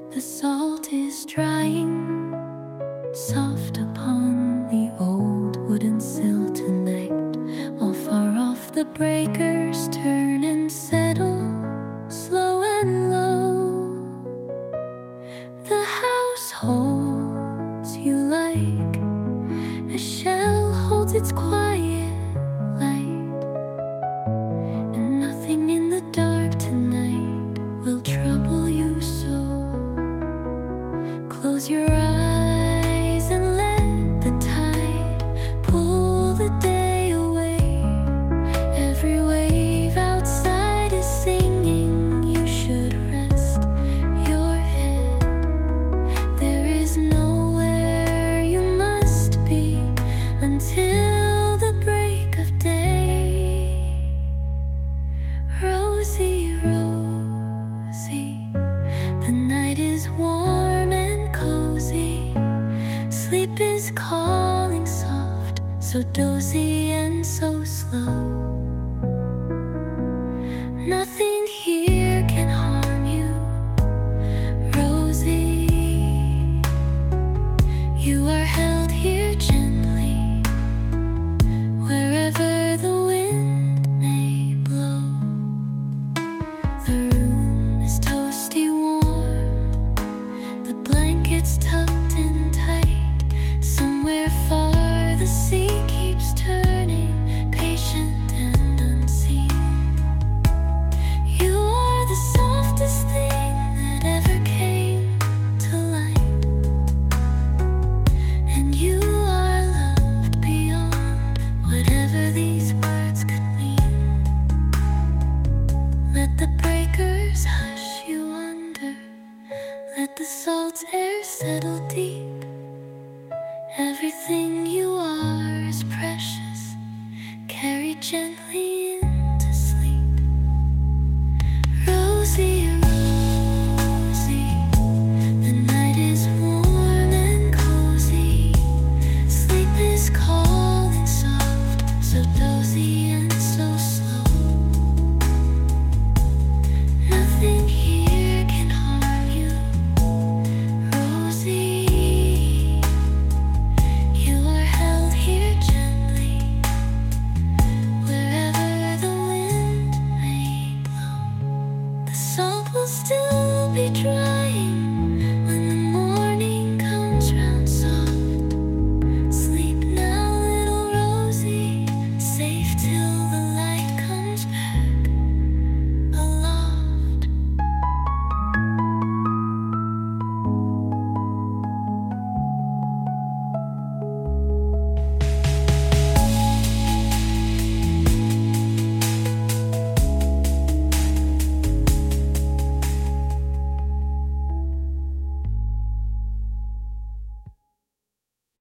The salt is drying soft upon the old wooden sill tonight, while far off the breakers turn and settle slow and low. The house holds you like a shell holds its quiet light, and nothing in the dark tonight will trouble you so. Close your eyes and let the tide pull the day away. Every wave outside is singing, you should rest your head. There is nowhere you must be until the break of day. Rosie, Rosie, the night is warm and cozy. Sleep is calling soft, so dozy and so slow. Nothing here can harm you, Rosie. You are held here gently, wherever the wind may blow. The room is toasty warm, the blankets tucked in tight. Somewhere far the sea keeps turning, patient and unseen. You are the softest thing that ever came to light, and you are loved beyond whatever these words could mean. Let the breakers hush you under, let the salt air settle deep. Everything you are is precious, carried gently